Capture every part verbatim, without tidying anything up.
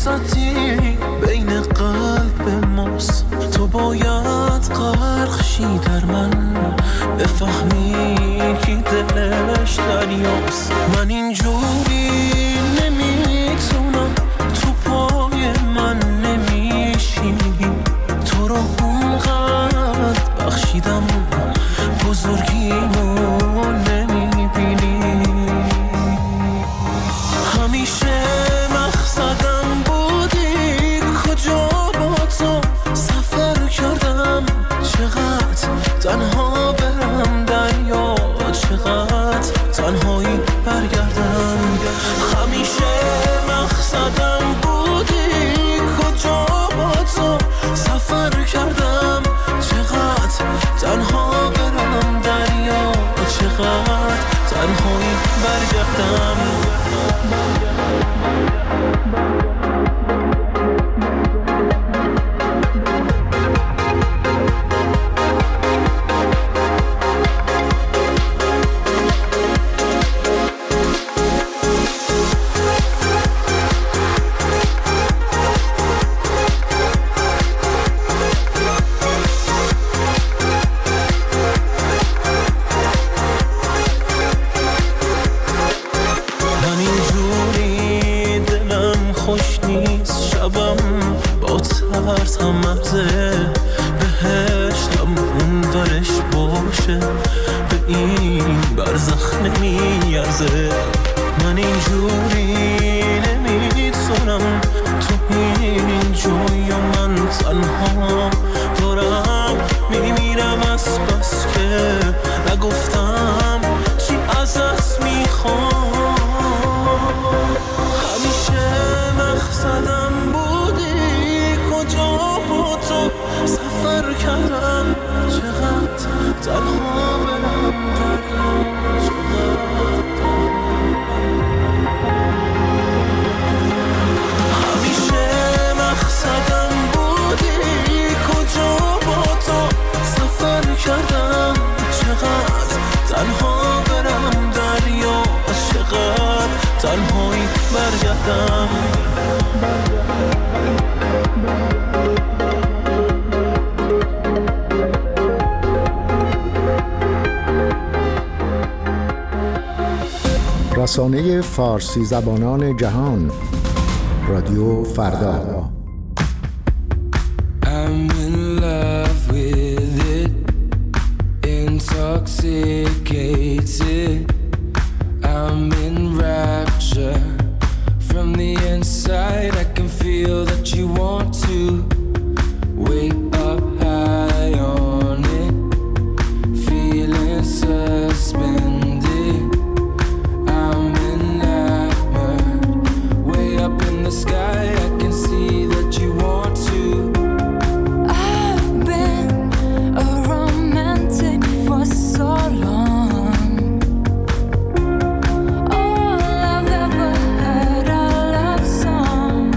فرصتی بین قلب ماست، تو باید غرق شی در من، بفهمی که دلش دریاست. من اینجوری نمیتونم، تو پای من نمیشینی، تو رو اونقدر بخشیدم بزرگیمو نمیبینی. همیشه مقصدم بودی، کجا با تو سفر کردم، چقدر تنها برم دریا، چقدر تنهایی برگردم. همیشه مقصدم بودی، کجا با تو سفر کردم، چقدر تنها برم دریا، چقدر تنهایی برگردم. من اینجوری نمیتونم، تو این جوی و من تنها دارم میمیرم از بس که نگفتم چی ازت میخوام. همیشه مقصدم بودی، کجا با تو سفر کردم، چقدر تنها برم دریا، چقدر مقصدم بودی، کجا با تو سفر کردم، چقدر تنها برم دریا، چقدر تنهایی برگردم. رسانه فارسی زبانان جهان، رادیو فردا. I'm in love with it, intoxicated. I'm in rapture from the inside. I can feel that you want to wake up high on it, feeling suspended. I'm enamored, way up in the sky. I can see that you want to. Song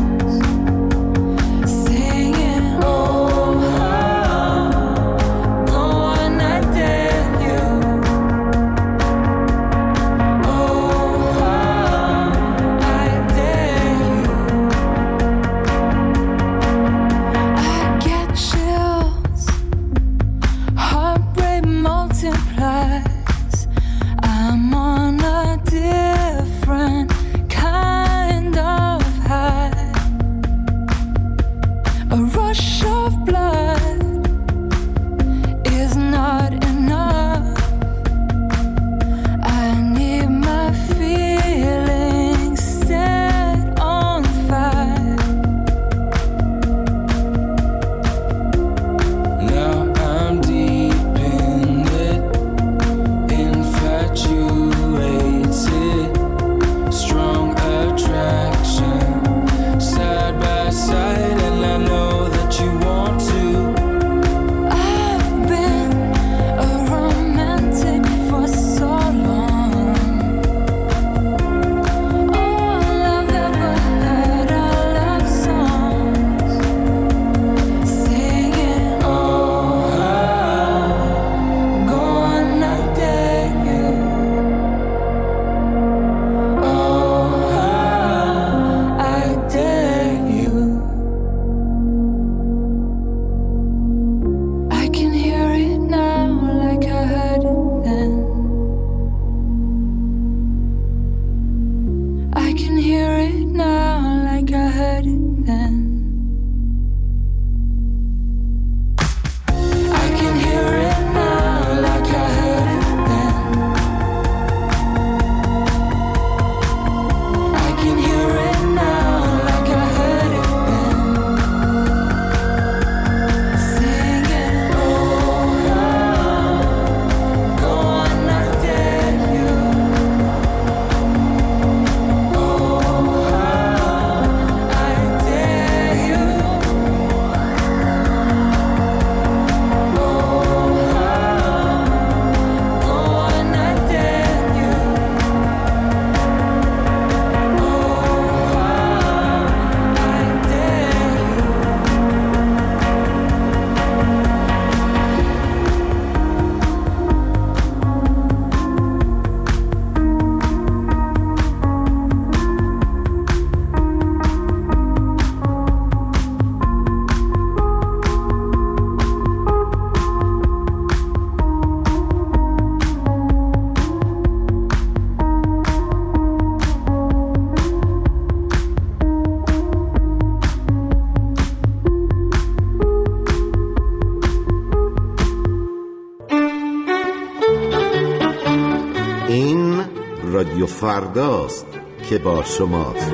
رادیو فرداست که با شماست.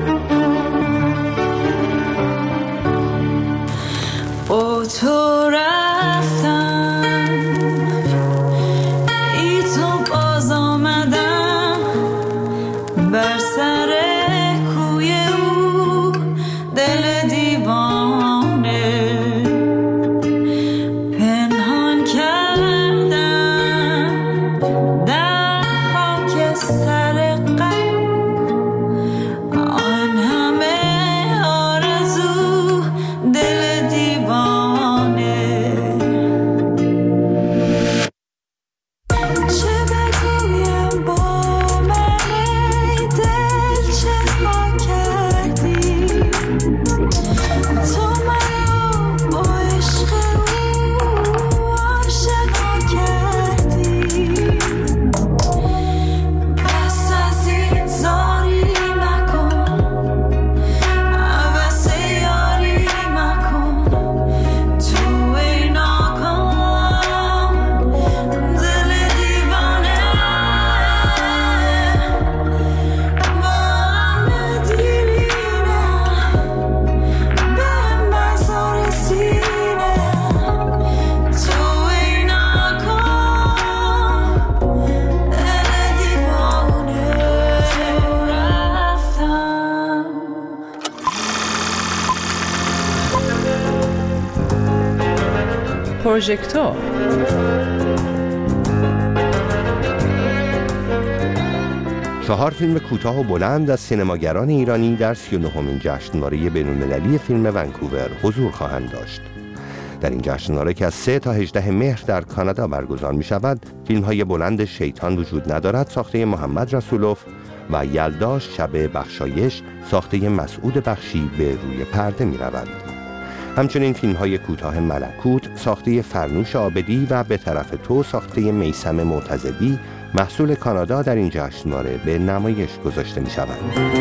با تو رفتم ای تو باز آمدم بر سر کوی او دل دیوانه پنهان کردم در خاک سر غم آن همه آرزو دل دیوانه چه بگویم با من ای دل چه ما کردی تو منو با عشق او آشنا کردی پس از این زاری مکن عوض یاری مکن تو ای ناکام دل دیوانه با هم دیرینه به مزار سینه تو ای ناکام دل دیوانه رفتم پروژکتور چهار فیلم کوتاه و بلند از سینماگران ایرانی در سی و نهمین جشنواره بین‌المللی فیلم ونکوور حضور خواهند داشت. در این جشنواره که از سه تا هجده مهر در کانادا برگزار می شود، فیلم های بلند شیطان وجود ندارد ساخته محمد رسولوف و یلدا شب بخشایش ساخته مسعود بخشی به روی پرده می روند. همچنین فیلم های کوتاه ملکوت ساخته فرنوش عابدی و به طرف تو ساخته میثم معتزدی محصول کانادا در این جشنواره به نمایش گذاشته می شوند.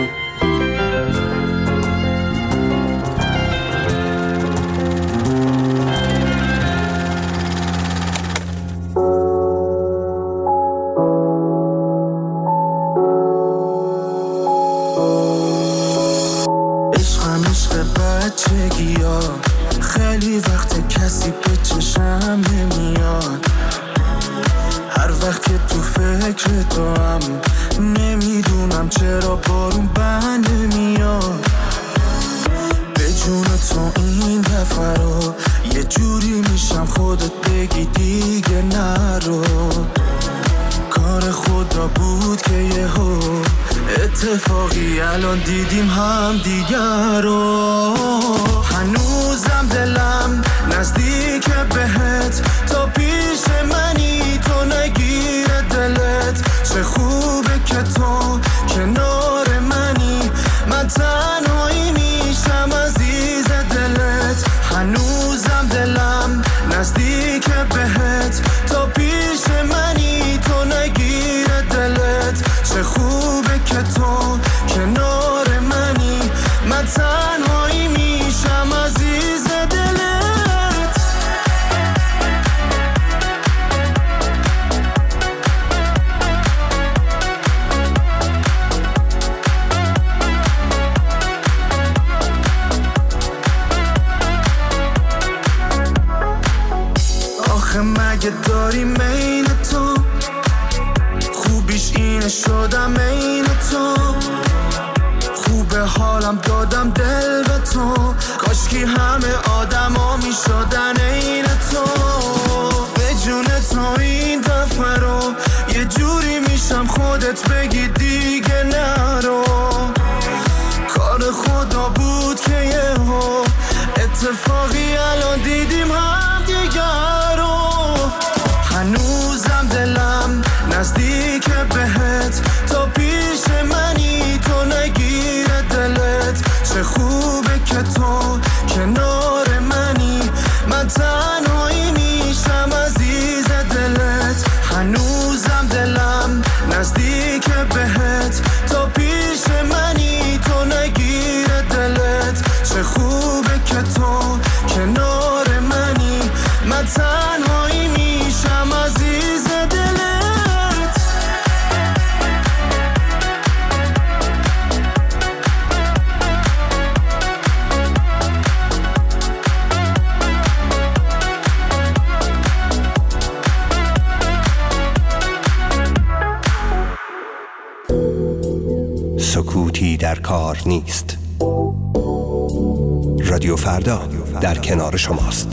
عشقم عشق بچگی ها خیلی وقت کسی به چشم نمیاد هر وقت که تو فکر تو هم نمیدونم چرا بارون بند نمیاد به جون تو این دفعه رو یه جوری میشم خودت بگی دیگه نرو کار خدا بود که یهو اتفاقی الان دیدیم هم دیگر رو هنوزم دلم نزدیک بهت تا پیش منی تو نگیره دلت چه خوبه که تو کنار منی من تنهایی میشم عزیز دلت هنوزم دلم نزدیک بهت تا پیش منی تو نگیره دلت چه خوبه که تو کنار منی من تنهایی میشم عزیز دلت آخه مگه داری مین تو خوبیش اینه شدم این تو خوبه حالم دادم دل به تو کاشکی همه آدم ها می شدن این تو به جون تو این دفعه رو یه جوری میشم خودت بگی دیگه نرو کار خدا بود که یهو اتفاقی الان دیدیم هم دیگر رو هنوزم دلم نزدیک بهت تا پیش منی تو نگیره دلت چه خوبه که تو کنار منی من تنهایی میشم عزیز دلت هنوزم دلم نزدیک بهت تا پیش منی تو نگیره دلت چه خوبه که تو کنار منی من تنهایی میشم عزیز دلت در کار نیست. رادیو فردا در کنار شماست.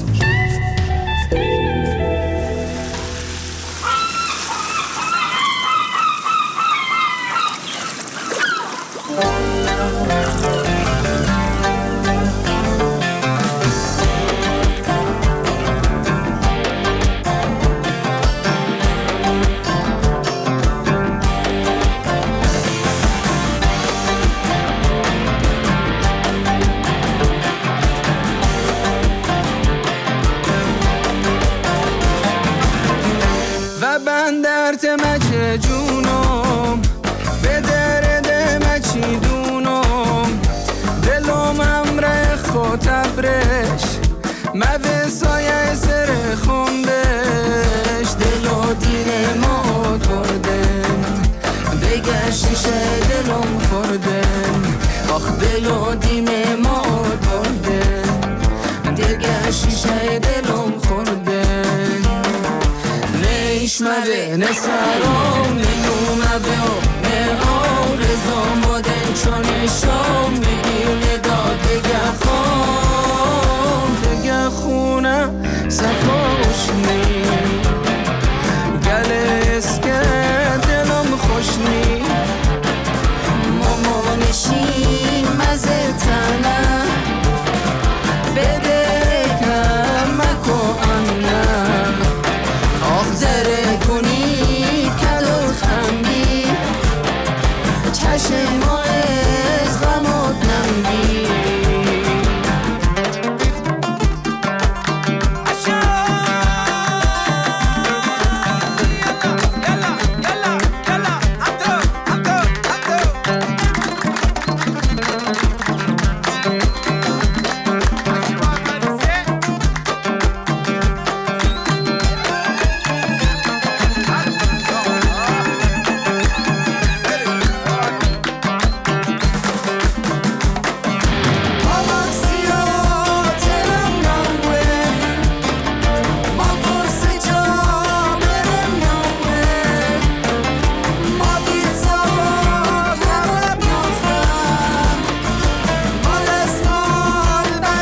مچ جونم به درد مچی دونم دلم امره خطبرش موه سایه سر خوندش دلو دیر ماد بردن دیگه شیشه دلم خوردن آخ دلو دیم ماد بردن دیگه شیشه دلم خوردن نشمده نسرام ننومده و نه آرزام بادن چون شام میگیر نداد دیگه خون دیگه خونه صفاش نیم